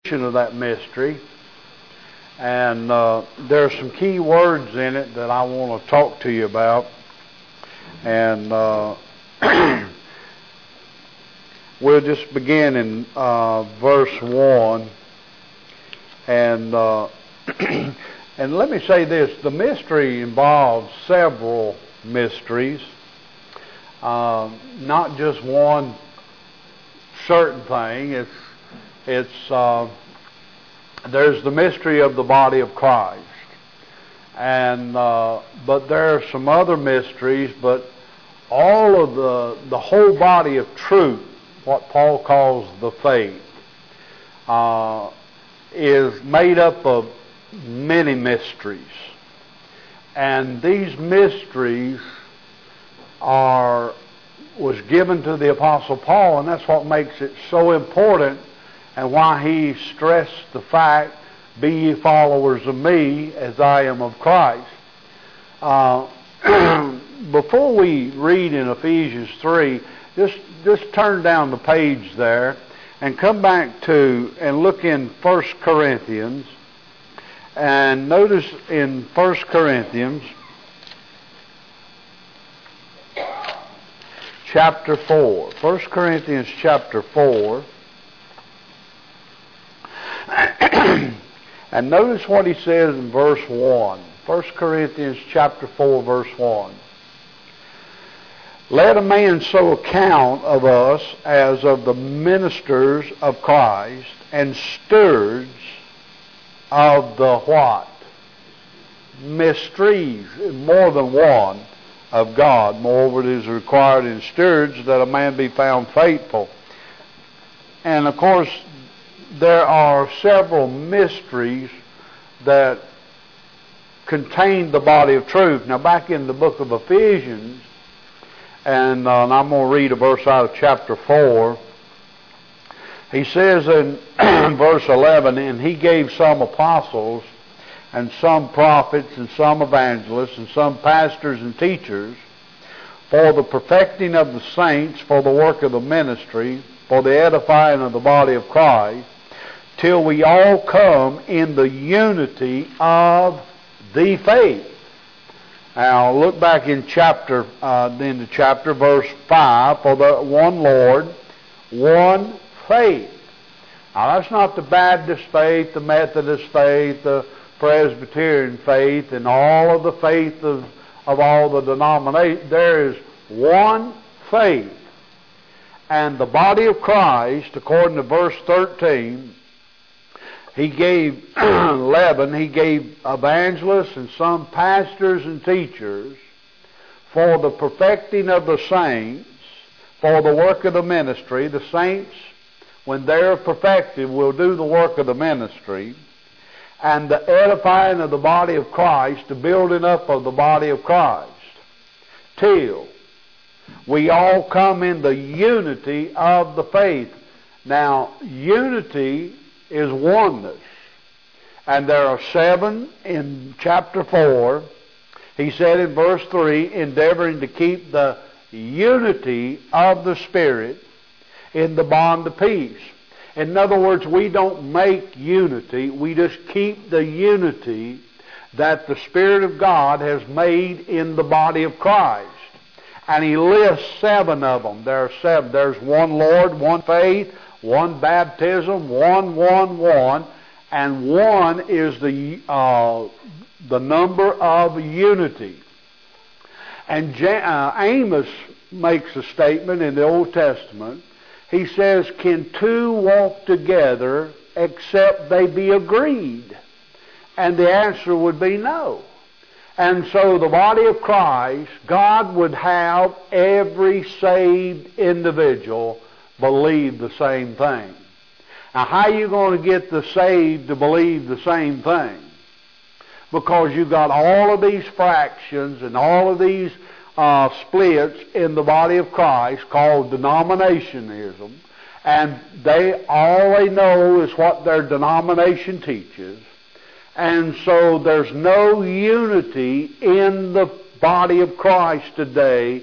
of that mystery, and there are some key words in it that I want to talk to you about, and we'll just begin in verse 1, and and let me say this: the mystery involves several mysteries, not just one certain thing. There's the mystery of the body of Christ, and but there are some other mysteries. But all of the whole body of truth, what Paul calls the faith, is made up of many mysteries, and these mysteries was given to the Apostle Paul, and that's what makes it so important, and why he stressed the fact, "Be ye followers of me as I am of Christ." Before we read in Ephesians 3, just turn down the page there and come back to and look in 1 Corinthians, and notice in 1 Corinthians chapter 4. 1 Corinthians chapter 4. And notice what he says in verse 1. 1 Corinthians chapter 4, verse 1. "Let a man so account of us as of the ministers of Christ, and stewards of the" what? "Mysteries," more than one, "of God. Moreover, it is required in stewards that a man be found faithful." And of course, there are several mysteries that contain the body of truth. Now, back in the book of Ephesians, and I'm going to read a verse out of chapter 4. He says in verse 11, "And he gave some apostles, and some prophets, and some evangelists, and some pastors and teachers, for the perfecting of the saints, for the work of the ministry, for the edifying of the body of Christ, till we all come in the unity of the faith." Now look back in chapter, verse 5, "For the one Lord, one faith." Now that's not the Baptist faith, the Methodist faith, the Presbyterian faith, and all of the faith of all the denominations. There is one faith. And the body of Christ, according to verse 13, he gave 11, he gave evangelists and some pastors and teachers for the perfecting of the saints, for the work of the ministry. The saints, when they're perfected, will do the work of the ministry, and the edifying of the body of Christ, the building up of the body of Christ, till we all come in the unity of the faith. Now, unity is oneness. And there are 7 in chapter 4. He said in verse 3, "Endeavoring to keep the unity of the Spirit in the bond of peace." In other words, we don't make unity, we just keep the unity that the Spirit of God has made in the body of Christ. And he lists 7 of them. There are 7. There's one Lord, one faith, one baptism, one, and 1 is the number of unity. And Amos makes a statement in the Old Testament. He says, "Can 2 walk together except they be agreed?" And the answer would be no. And so the body of Christ, God would have every saved individual believe the same thing. Now, how are you going to get the saved to believe the same thing? Because you've got all of these fractions and all of these splits in the body of Christ called denominationism, and all they know is what their denomination teaches. And so there's no unity in the body of Christ today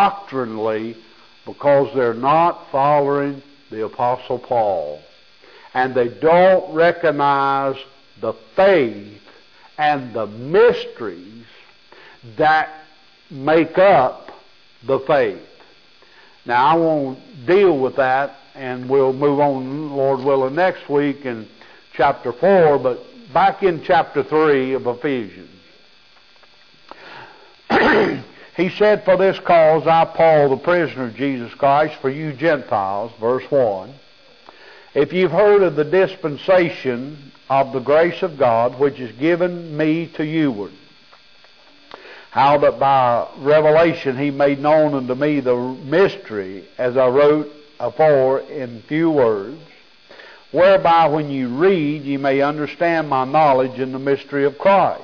doctrinally, because they're not following the Apostle Paul. and they don't recognize the faith and the mysteries that make up the faith. Now, I won't deal with that, and we'll move on, Lord willing, next week in chapter 4, but back in chapter 3 of Ephesians. He said, "For this cause I, Paul, the prisoner of Jesus Christ, for you Gentiles," verse 1, "if you've heard of the dispensation of the grace of God, which is given me to youward, how that by revelation he made known unto me the mystery, as I wrote afore in few words, whereby when you read ye may understand my knowledge in the mystery of Christ."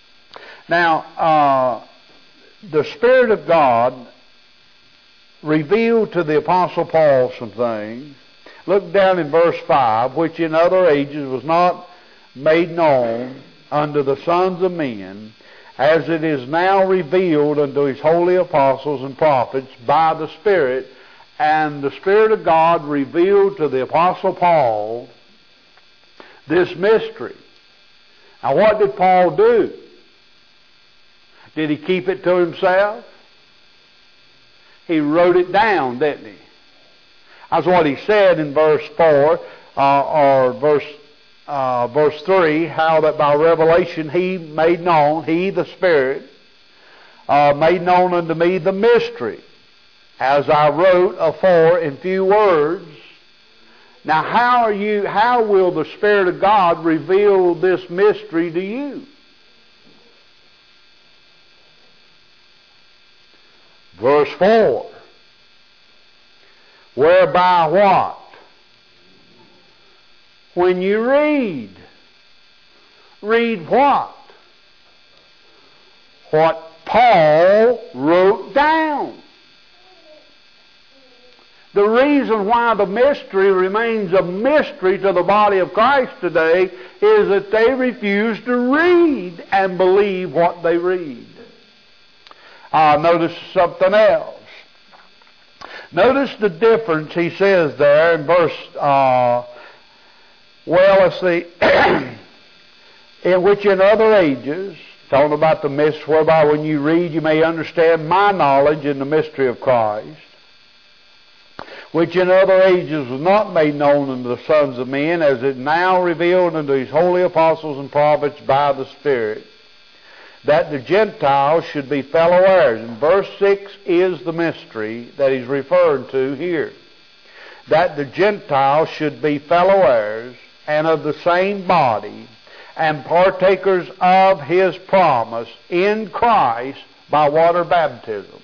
Now, the Spirit of God revealed to the Apostle Paul some things. Look down in verse 5, "which in other ages was not made known unto the sons of men, as it is now revealed unto his holy apostles and prophets by the Spirit." And the Spirit of God revealed to the Apostle Paul this mystery. Now, what did Paul do? Did he keep it to himself? He wrote it down, didn't he? That's what he said in verse 4, or verse 3, how that by revelation he made known, he, the Spirit, made known unto me the mystery, as I wrote afore in few words. Now, how will the Spirit of God reveal this mystery to you? Verse 4. "Whereby what? When you read." Read what? What Paul wrote down. The reason why the mystery remains a mystery to the body of Christ today is that they refuse to read and believe what they read. Notice something else. Notice the difference he says there in verse, let's see, "in which in other ages," talking about the mystery, "whereby when you read you may understand my knowledge in the mystery of Christ, which in other ages was not made known unto the sons of men, as it now revealed unto his holy apostles and prophets by the Spirit, that the Gentiles should be fellow heirs." And verse 6 is the mystery that he's referring to here. That the Gentiles should be fellow heirs and of the same body, and partakers of his promise in Christ by water baptism.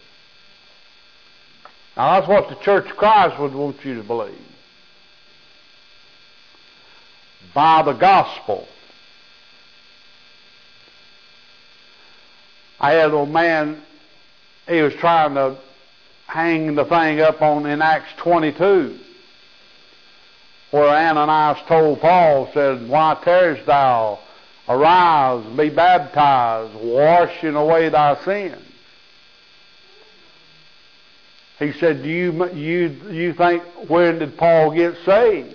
Now, that's what the Church of Christ would want you to believe. By the gospel. I had an old man, he was trying to hang the thing up in Acts 22, where Ananias told Paul, said, "Why tarriest thou? Arise, be baptized, washing away thy sins." He said, "Do you think, when did Paul get saved?"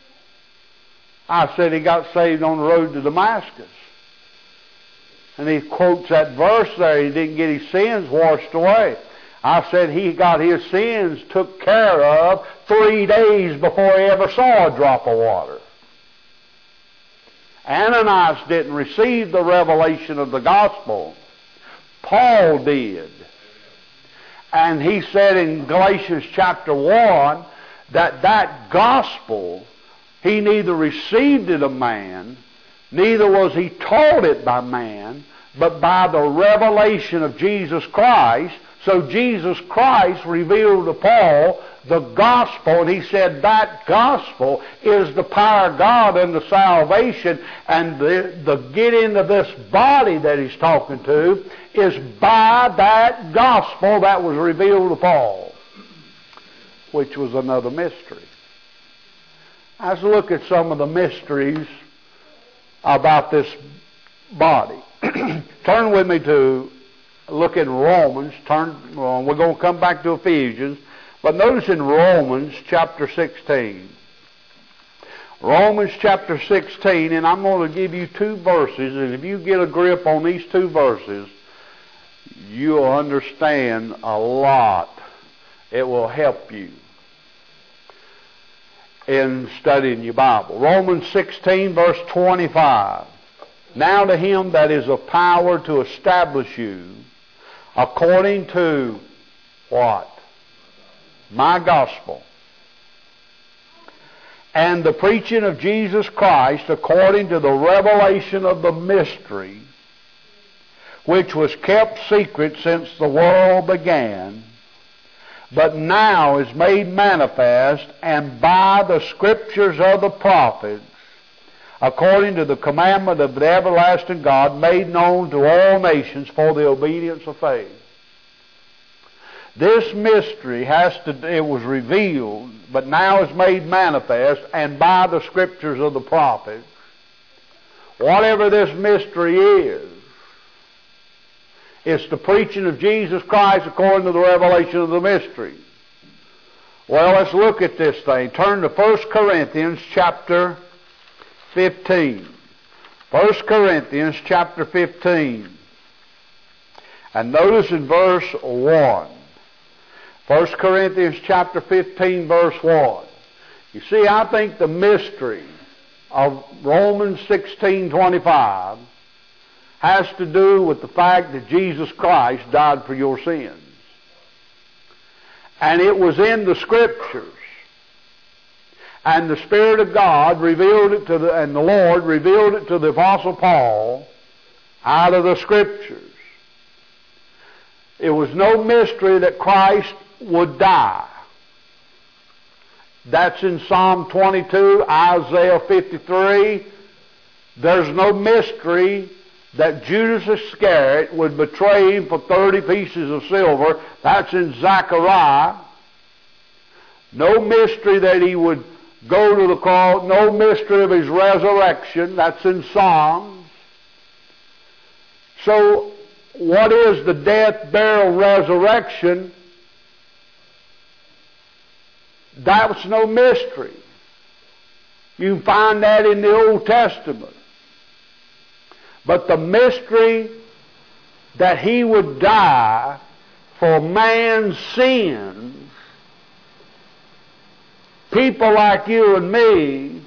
I said, "He got saved on the road to Damascus." And he quotes that verse there, he didn't get his sins washed away. I said he got his sins took care of 3 days before he ever saw a drop of water. Ananias didn't receive the revelation of the gospel. Paul did. And he said in Galatians chapter 1 that gospel, he neither received it of man, neither was he taught it by man, but by the revelation of Jesus Christ. So Jesus Christ revealed to Paul the gospel, and he said that gospel is the power of God unto salvation, and the get into this body that he's talking to is by that gospel that was revealed to Paul, which was another mystery. Let's look at some of the mysteries about this body. Turn with me to look in Romans. We're going to come back to Ephesians, but notice in Romans chapter 16. Romans chapter 16, and I'm going to give you two verses, and if you get a grip on these two verses, you'll understand a lot. It will help you in studying your Bible. Romans 16, verse 25. Now to him that is of power to establish you, according to what? My gospel. And the preaching of Jesus Christ according to the revelation of the mystery, which was kept secret since the world began, but now is made manifest, and by the scriptures of the prophets, according to the commandment of the everlasting God, made known to all nations for the obedience of faith. This mystery it was revealed, but now is made manifest, and by the scriptures of the prophets. Whatever this mystery is, it's the preaching of Jesus Christ according to the revelation of the mystery. Well, let's look at this thing. Turn to 1 Corinthians chapter 15. 1 Corinthians chapter 15. And notice in verse 1. 1 Corinthians chapter 15, verse 1. You see, I think the mystery of Romans 16:25 has to do with the fact that Jesus Christ died for your sins. And it was in the Scriptures. And the Spirit of God revealed it and the Lord revealed it to the Apostle Paul out of the Scriptures. It was no mystery that Christ would die. That's in Psalm 22, Isaiah 53. There's no mystery that Judas Iscariot would betray him for 30 pieces of silver. That's in Zechariah. No mystery that he would go to the cross. No mystery of his resurrection. That's in Psalms. So, what is the death, burial, resurrection? That's no mystery. You can find that in the Old Testament. But the mystery that he would die for man's sins, people like you and me,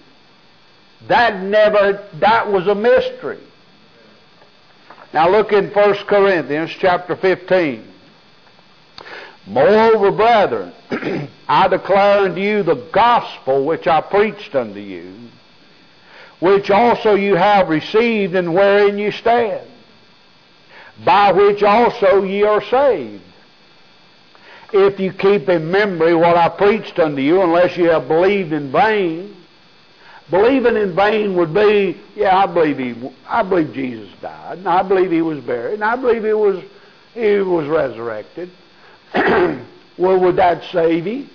that was a mystery. Now look in 1 Corinthians chapter 15. Moreover, brethren, I declare unto you the gospel which I preached unto you, which also you have received, and wherein you stand, by which also ye are saved, if you keep in memory what I preached unto you, unless you have believed in vain. Believing in vain would be, I believe Jesus died, and I believe he was buried, and I believe he was resurrected. Well, would that save you?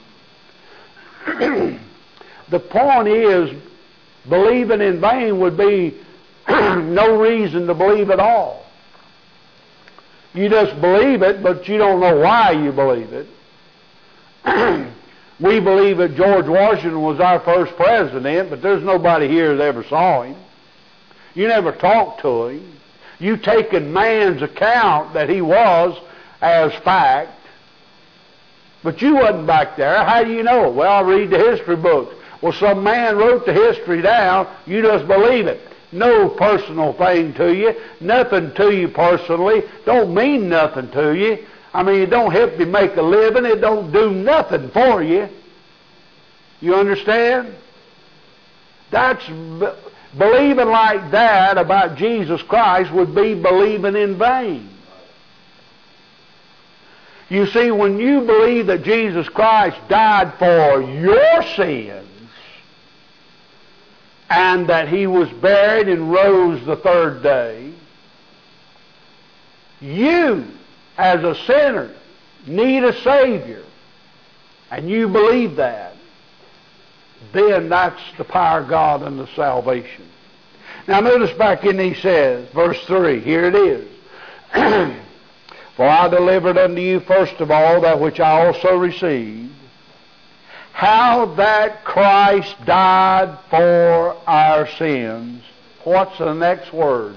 The point is, believing in vain would be no reason to believe at all. You just believe it, but you don't know why you believe it. We believe that George Washington was our first president, but there's nobody here that ever saw him. You never talked to him. You taken man's account that he was as fact, but you wasn't back there. How do you know it? Well, I read the history books. Well, some man wrote the history down. You just believe it. No personal thing to you. Nothing to you personally. Don't mean nothing to you. I mean, it don't help you make a living. It don't do nothing for you. You understand? That's believing like that about Jesus Christ would be believing in vain. You see, when you believe that Jesus Christ died for your sins, and that he was buried and rose the third day, you, as a sinner, need a Savior, and you believe that, then that's the power of God unto salvation. Now notice back in, he says, verse 3, here it is. For I delivered unto you first of all that which I also received, how that Christ died for our sins. What's the next words?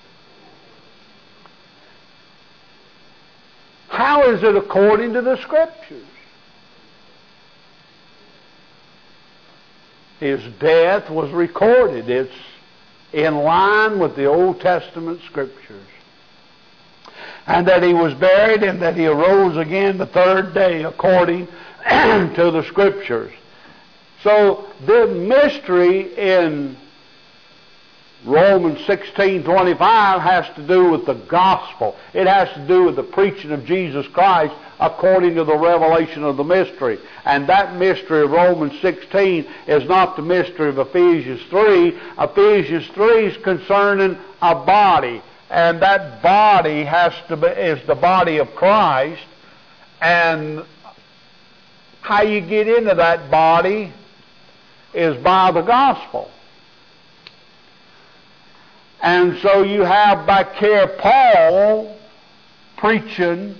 How is it according to the Scriptures? His death was recorded. It's in line with the Old Testament Scriptures. And that He was buried and that He arose again the third day according to the Scriptures. So the mystery in Romans 16:25 has to do with the gospel. It has to do with the preaching of Jesus Christ according to the revelation of the mystery. And that mystery of Romans 16 is not the mystery of Ephesians 3. Ephesians 3 is concerning a body. And that body is the body of Christ. And how you get into that body is by the gospel. And so you have back here Paul preaching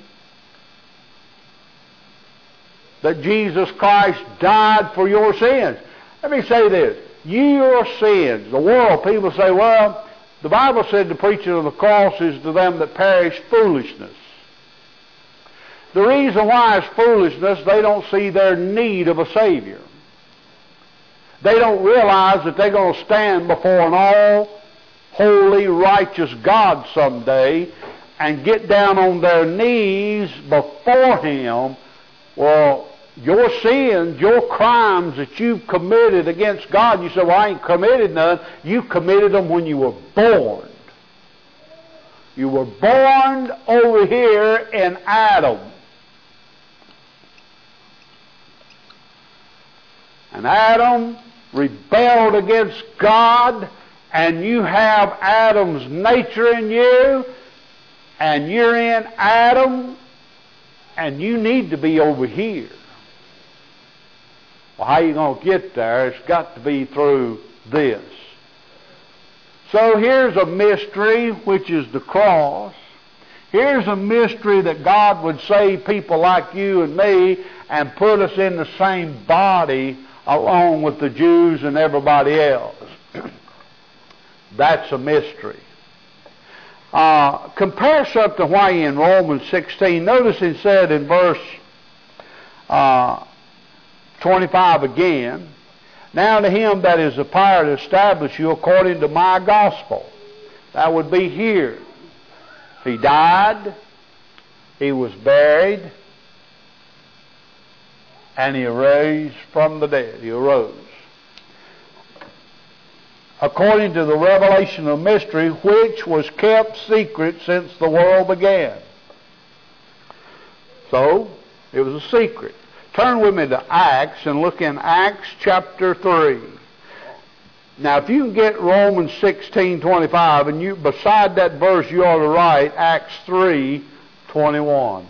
that Jesus Christ died for your sins. Let me say this. Your sins, the world, people say, well, the Bible said the preaching of the cross is to them that perish foolishness. The reason why it's foolishness, they don't see their need of a Savior. They don't realize that they're going to stand before an all-holy, righteous God someday and get down on their knees before Him. Well, your sins, your crimes that you've committed against God, you say, well, I ain't committed none. You committed them when you were born. You were born over here in Adam. And Adam rebelled against God, and you have Adam's nature in you, and you're in Adam, and you need to be over here. Well, how are you going to get there? It's got to be through this. So here's a mystery, which is the cross. Here's a mystery that God would save people like you and me and put us in the same body along with the Jews and everybody else. That's a mystery. Compare something why in Romans 16. Notice it said in verse 25 again, now to Him that is the power to establish you according to my gospel. That would be here. He died, He was buried, and He arose from the dead. He arose. According to the revelation of mystery, which was kept secret since the world began. So, it was a secret. Turn with me to Acts and look in Acts chapter 3. Now, if you can get Romans 16:25, and you beside that verse you ought to write Acts 3:21.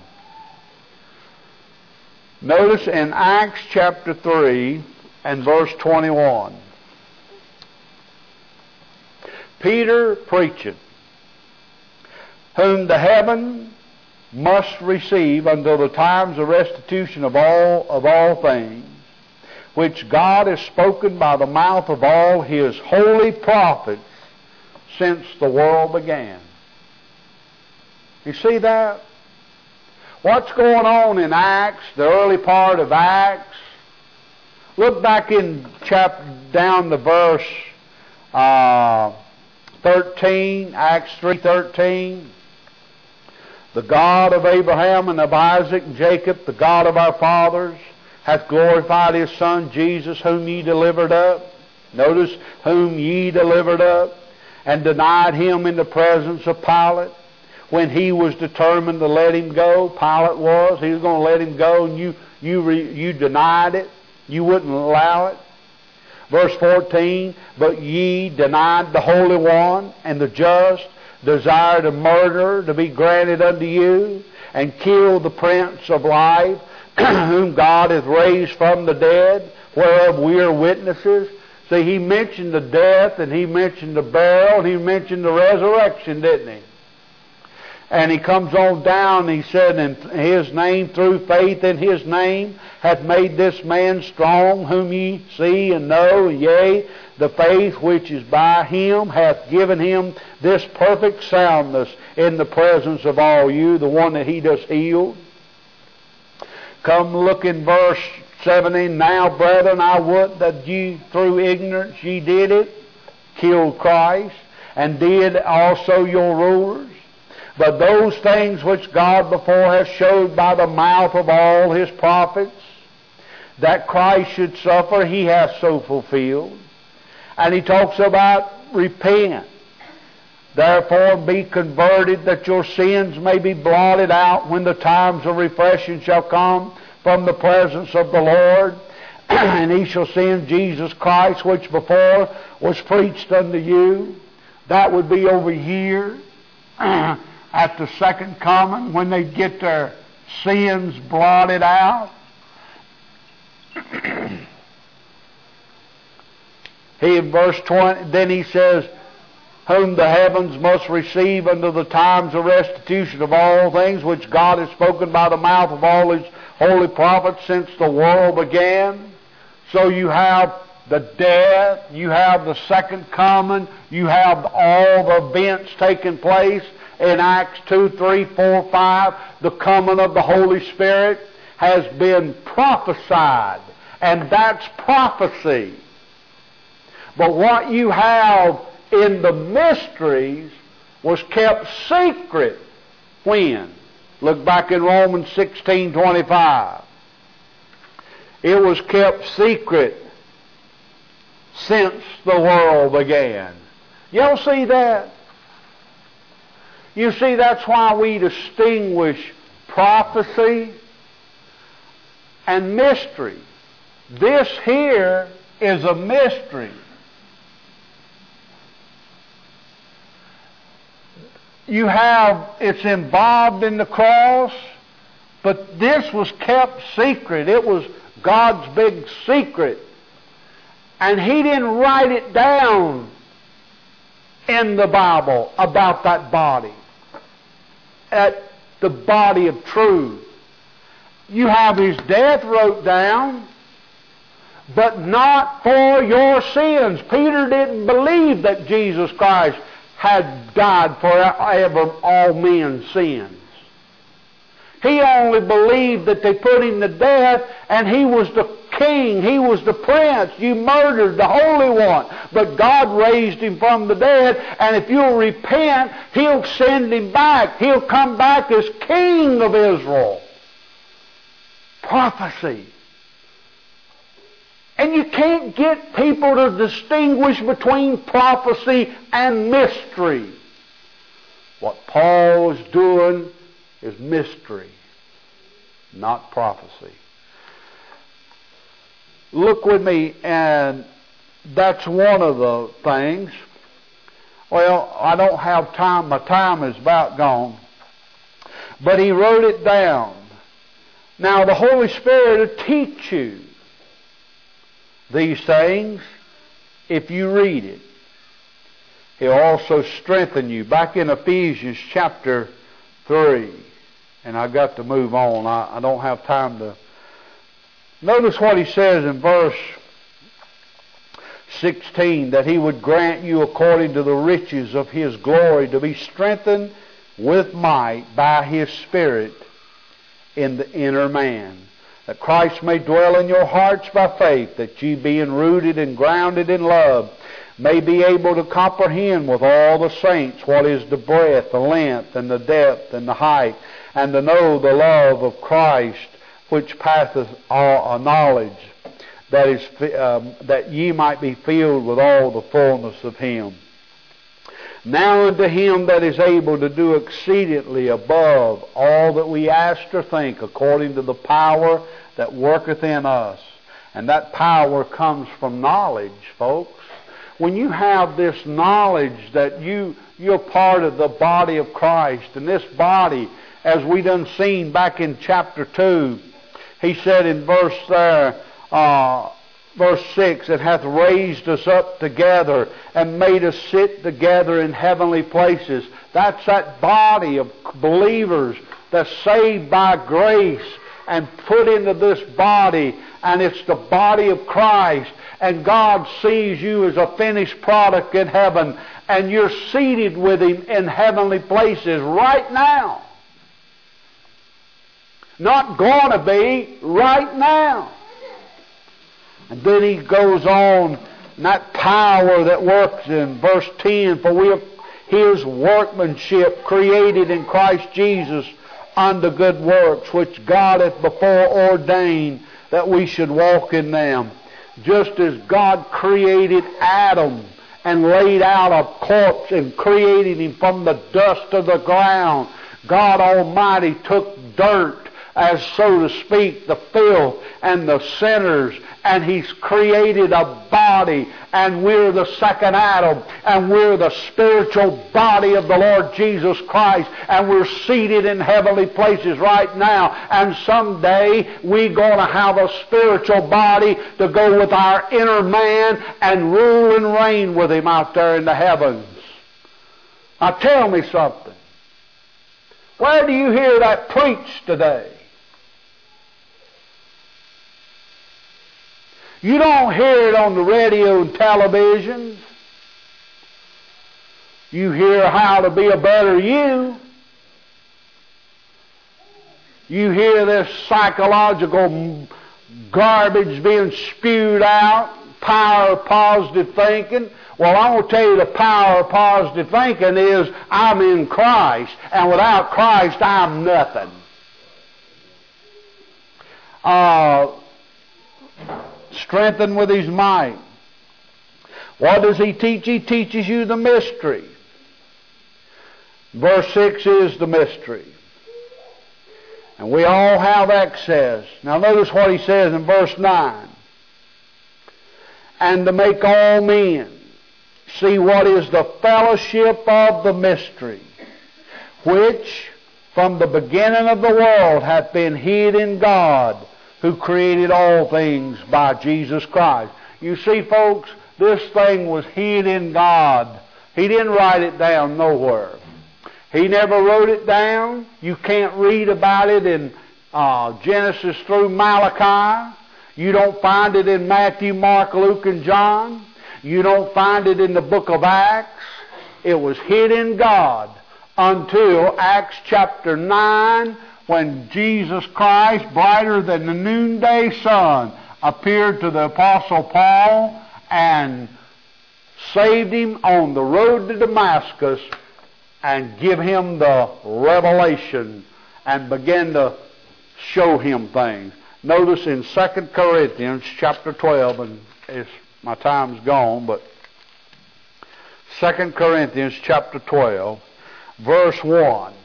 Notice in Acts chapter 3 and verse 21. Peter preaching, whom the heaven must receive until the times of restitution of all things, which God has spoken by the mouth of all His holy prophets since the world began. You see that? What's going on in Acts, the early part of Acts? Look back in down to verse 13, Acts 3:13. The God of Abraham and of Isaac and Jacob, the God of our fathers, hath glorified His Son Jesus, whom ye delivered up. Notice, whom ye delivered up, and denied Him in the presence of Pilate, when he was determined to let Him go. Pilate was. He was going to let Him go, and you denied it. You wouldn't allow it. Verse 14, but ye denied the Holy One and the just, desired a murderer to be granted unto you, and killed the Prince of Life, whom God hath raised from the dead, whereof we are witnesses. See, He mentioned the death, and He mentioned the burial, and He mentioned the resurrection, didn't He? And he comes on down, he said, in his name, through faith in his name, hath made this man strong, whom ye see and know, and yea, the faith which is by him hath given him this perfect soundness in the presence of all you, the one that he does heal. Come look in verse 17. Now, brethren, I would that ye through ignorance ye did it, killed Christ, and did also your rulers. But those things which God before hath showed by the mouth of all his prophets, that Christ should suffer, he hath so fulfilled. And he talks about repent. Therefore be converted, that your sins may be blotted out when the times of refreshing shall come from the presence of the Lord. And he shall send Jesus Christ, which before was preached unto you. That would be over here at the second coming, when they get their sins blotted out. He in verse 20, then he says, whom the heavens must receive unto the times of restitution of all things, which God has spoken by the mouth of all his holy prophets since the world began. So you have the death, you have the second coming, you have all the events taking place in Acts 2, 3, 4, 5. The coming of the Holy Spirit has been prophesied, and that's prophecy. But what you have in the mysteries was kept secret. When? Look back in Romans 16:25. It was kept secret since the world began. Y'all see that? You see, that's why we distinguish prophecy and mystery. This here is a mystery. You have, it's involved in the cross, but this was kept secret. It was God's big secret. And he didn't write it down in the Bible about that body, at the body of truth. You have his death wrote down, but not for your sins. Peter didn't believe that Jesus Christ had died for all men's sins. He only believed that they put him to death, and he was the king, he was the prince. You murdered the Holy One. But God raised him from the dead, and if you'll repent, he'll send him back. He'll come back as King of Israel. Prophecy. And you can't get people to distinguish between prophecy and mystery. What Paul is doing is mystery, not prophecy. Look with me, and that's one of the things. Well, I don't have time. My time is about gone. But he wrote it down. Now, the Holy Spirit will teach you these things if you read it. He'll also strengthen you. Back in Ephesians chapter 3, and I've got to move on. I don't have time to. Notice what he says in verse 16, that he would grant you according to the riches of his glory to be strengthened with might by his Spirit in the inner man, that Christ may dwell in your hearts by faith, that ye being rooted and grounded in love may be able to comprehend with all the saints what is the breadth, the length, and the depth, and the height, and to know the love of Christ, which passeth all knowledge, that ye might be filled with all the fullness of him. Now unto him that is able to do exceedingly above all that we ask or think, according to the power that worketh in us. And that power comes from knowledge, folks. When you have this knowledge that you're part of the body of Christ, and this body, as we done seen back in chapter 2, he said in verse there, verse 6, and hath raised us up together and made us sit together in heavenly places. That's that body of believers that's saved by grace and put into this body, and it's the body of Christ. And God sees you as a finished product in heaven, and you're seated with Him in heavenly places right now. Not going to be, right now. And then he goes on, and that power that works in verse 10, for we are His workmanship, created in Christ Jesus unto good works, which God hath before ordained that we should walk in them. Just as God created Adam and laid out a corpse and created him from the dust of the ground, God Almighty took dirt, as so to speak, the filth and the sinners, and He's created a body, and we're the second Adam, and we're the spiritual body of the Lord Jesus Christ, and we're seated in heavenly places right now, and someday we're going to have a spiritual body to go with our inner man and rule and reign with Him out there in the heavens. Now tell me something. Where do you hear that preached today? You don't hear it on the radio and television. You hear how to be a better you. You hear this psychological garbage being spewed out, power of positive thinking. Well, I'm going to tell you the power of positive thinking is I'm in Christ, and without Christ I'm nothing. Strengthened with His might. What does He teach? He teaches you the mystery. Verse 6 is the mystery. And we all have access. Now notice what He says in verse 9. And to make all men see what is the fellowship of the mystery, which from the beginning of the world hath been hid in God, who created all things by Jesus Christ. You see, folks, this thing was hid in God. He didn't write it down nowhere. He never wrote it down. You can't read about it in Genesis through Malachi. You don't find it in Matthew, Mark, Luke, and John. You don't find it in the book of Acts. It was hid in God until Acts chapter 9, when Jesus Christ, brighter than the noonday sun, appeared to the Apostle Paul and saved him on the road to Damascus and give him the revelation and began to show him things. Notice in 2 Corinthians chapter 12, and my time's gone, but 2 Corinthians chapter 12, verse 1.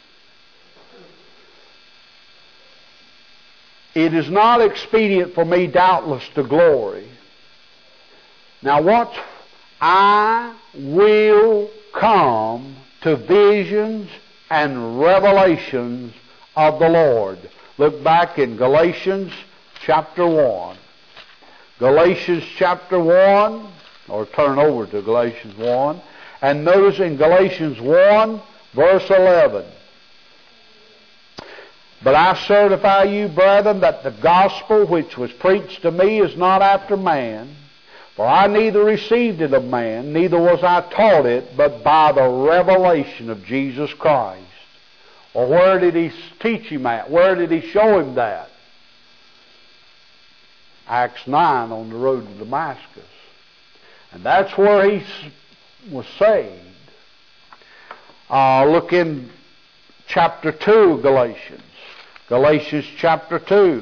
It is not expedient for me, doubtless, to glory. Now, once I will come to visions and revelations of the Lord. Look back in Galatians chapter 1. Galatians chapter 1, or turn over to Galatians 1, and notice in Galatians 1, verse 11. But I certify you, brethren, that the gospel which was preached to me is not after man. For I neither received it of man, neither was I taught it, but by the revelation of Jesus Christ. Well, where did He teach him at? Where did He show him that? Acts 9, on the road to Damascus. And that's where he was saved. Look in chapter 2 of Galatians. Galatians chapter 2.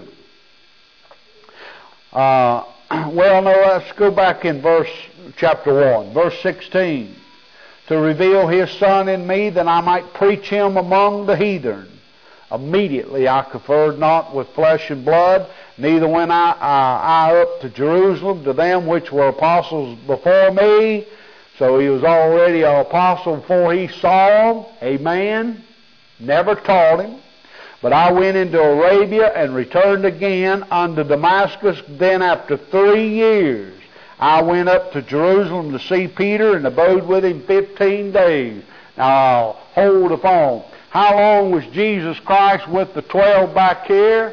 Well, no, let's go back in chapter 1, verse 16. To reveal His Son in me, that I might preach Him among the heathen. Immediately I conferred not with flesh and blood, neither went I up to Jerusalem to them which were apostles before me. So he was already an apostle before he saw them. Amen. Never taught him. But I went into Arabia and returned again unto Damascus. Then after 3 years I went up to Jerusalem to see Peter, and abode with him 15 days. Now hold upon. How long was Jesus Christ with the 12 back here?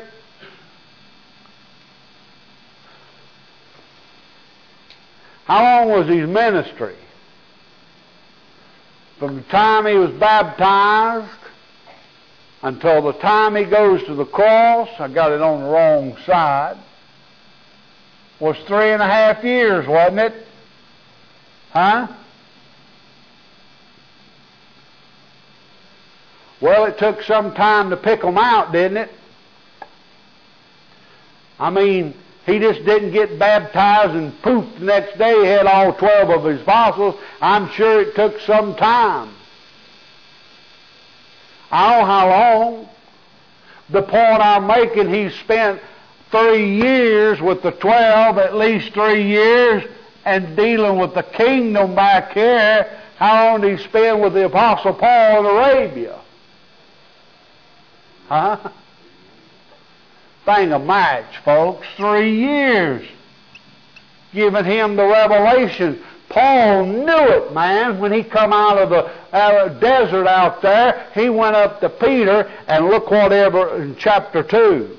How long was his ministry? From the time he was baptized until the time he goes to the cross, I got it on the wrong side, was 3.5 years, wasn't it? Huh? Well, it took some time to pick them out, didn't it? I mean, he just didn't get baptized and poof, the next day he had all 12 of his apostles. I'm sure it took some time. I don't know how long. The point I'm making, he spent 3 years with the 12, at least 3 years, and dealing with the kingdom back here. How long did he spend with the Apostle Paul in Arabia? Huh? Thing of match, folks. 3 years. Giving him the revelation. Paul knew it, man. When he come out of the desert out there, he went up to Peter, and look whatever in chapter 2.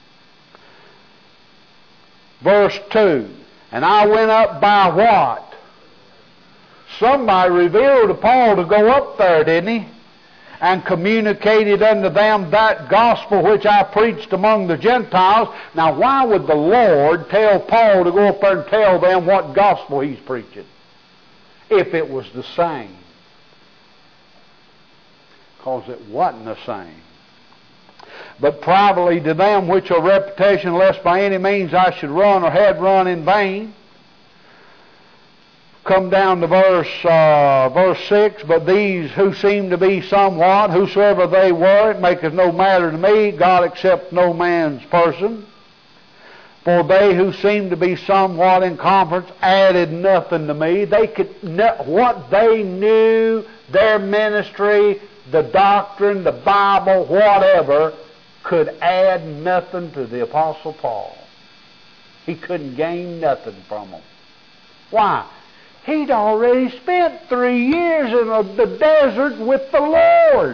Verse 2. And I went up by what? Somebody revealed to Paul to go up there, didn't he? And communicated unto them that gospel which I preached among the Gentiles. Now, why would the Lord tell Paul to go up there and tell them what gospel he's preaching, if it was the same? Because it wasn't the same. But privately to them which are reputation, lest by any means I should run or had run in vain. Come down to verse 6. But these who seem to be somewhat, whosoever they were, it maketh no matter to me. God accepts no man's person. For they who seemed to be somewhat in conference added nothing to me. They could, what they knew, their ministry, the doctrine, the Bible, whatever, could add nothing to the Apostle Paul. He couldn't gain nothing from them. Why? He'd already spent 3 years in the desert with the Lord.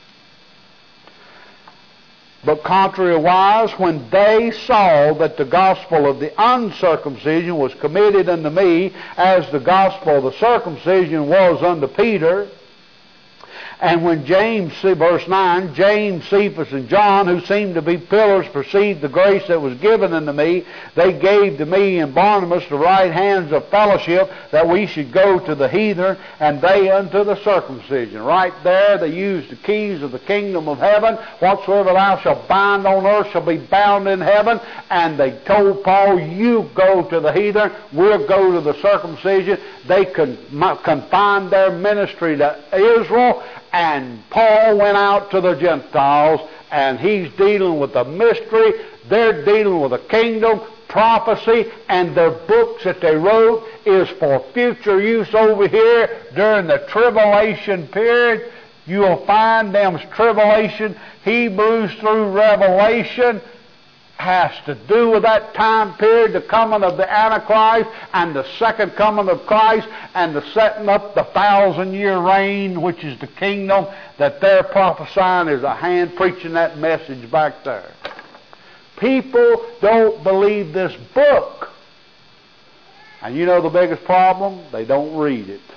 But contrariwise, when they saw that the gospel of the uncircumcision was committed unto me, as the gospel of the circumcision was unto Peter, and when James, see verse 9, James, Cephas, and John, who seemed to be pillars, perceived the grace that was given unto me, they gave to me and Barnabas the right hands of fellowship, that we should go to the heathen, and they unto the circumcision. Right there, they used the keys of the kingdom of heaven. Whatsoever thou shalt bind on earth shall be bound in heaven. And they told Paul, you go to the heathen, we'll go to the circumcision. They confined their ministry to Israel, and Paul went out to the Gentiles, and he's dealing with the mystery. They're dealing with the kingdom, prophecy, and their books that they wrote is for future use over here during the tribulation period. You'll find them tribulation, Hebrews through Revelation, has to do with that time period, the coming of the Antichrist and the second coming of Christ and the setting up the 1,000-year reign, which is the kingdom that they're prophesying. Is a hand preaching that message back there. People don't believe this book. And you know the biggest problem? They don't read it.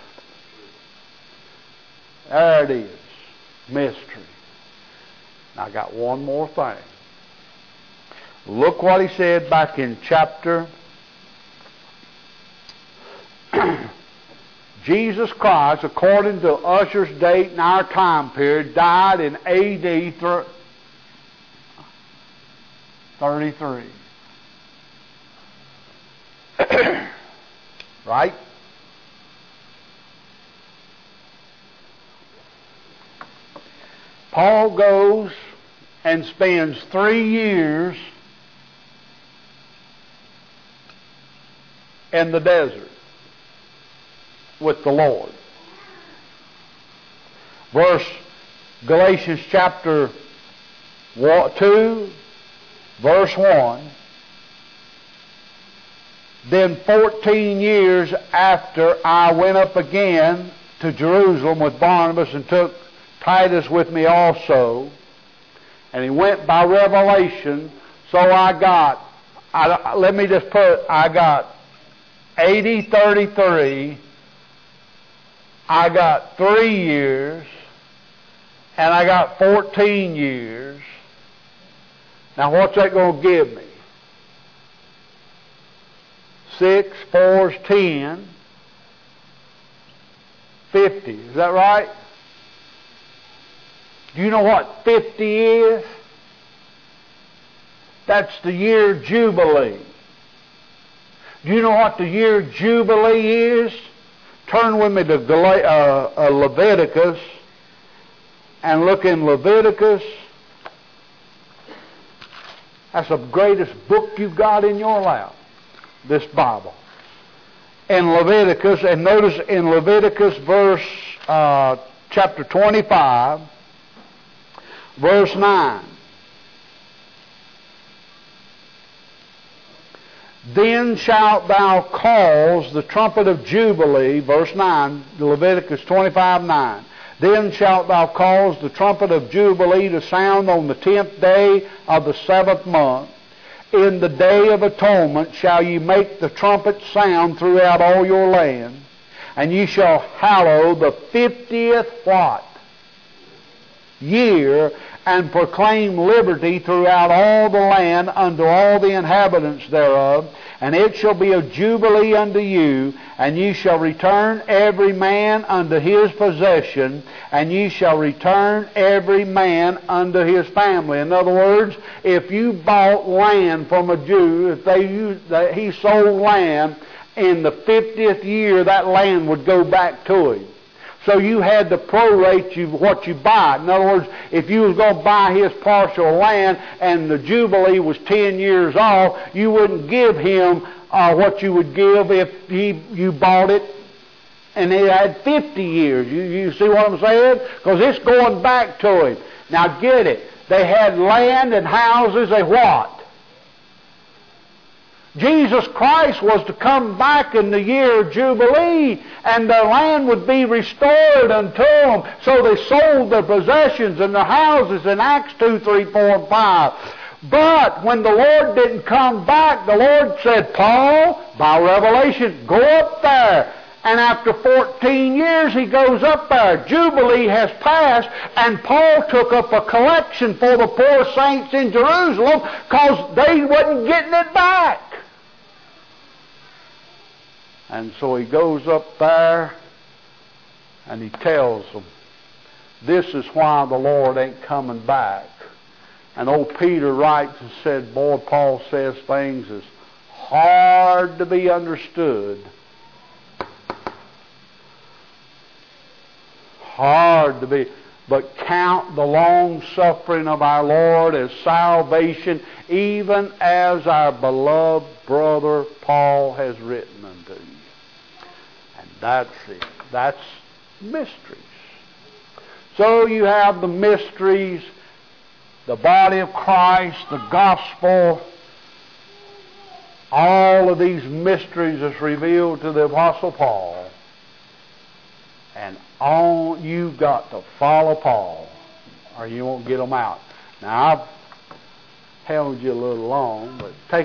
There it is. Mystery. Now I got one more thing. Look what he said back in chapter. Jesus Christ, according to Usher's date in our time period, died in A.D. 33. Right? Paul goes and spends 3 years in the desert with the Lord. Galatians chapter 2, verse 1. Then 14 years after I went up again to Jerusalem with Barnabas and took Titus with me also. And he went by revelation. So I got 80, 33. I got 3 years. And I got 14 years. Now what's that going to give me? 6, 4 is 10. 50. Is that right? Do you know what 50 is? That's the year Jubilee. Do you know what the year Jubilee is? Turn with me to Leviticus and look in Leviticus. That's the greatest book you've got in your lap, this Bible. In Leviticus, and notice in Leviticus chapter 25, verse 9. Then shalt thou cause the trumpet of Jubilee, verse 9, Leviticus 25:9. Then shalt thou cause the trumpet of Jubilee to sound on the 10th day of the 7th month. In the day of atonement shall ye make the trumpet sound throughout all your land. And ye shall hallow the 50th what? Year, and proclaim liberty throughout all the land unto all the inhabitants thereof. And it shall be a jubilee unto you, and ye shall return every man unto his possession, and ye shall return every man unto his family. In other words, if you bought land from a Jew, if he sold land, in the 50th year that land would go back to him. So you had to prorate what you buy. In other words, if you was going to buy his parcel of land and the Jubilee was 10 years off, you wouldn't give him what you would give if you bought it and it had 50 years. You see what I'm saying? Because it's going back to him. Now get it. They had land and houses, they what? Jesus Christ was to come back in the year of Jubilee, and their land would be restored unto them. So they sold their possessions and their houses in Acts 2, 3, 4, and 5. But when the Lord didn't come back, the Lord said, Paul, by revelation, go up there. And after 14 years, he goes up there. Jubilee has passed, and Paul took up a collection for the poor saints in Jerusalem because they wasn't getting it back. And so he goes up there and he tells them, this is why the Lord ain't coming back. And old Peter writes and said, boy, Paul says things as hard to be understood. Hard to be. But count the long suffering of our Lord as salvation, even as our beloved brother Paul has written unto you. And that's it. That's mysteries. So you have the mysteries, the body of Christ, the gospel, all of these mysteries is revealed to the Apostle Paul. And you've got to follow Paul, or you won't get them out. Now, I've held you a little long, but take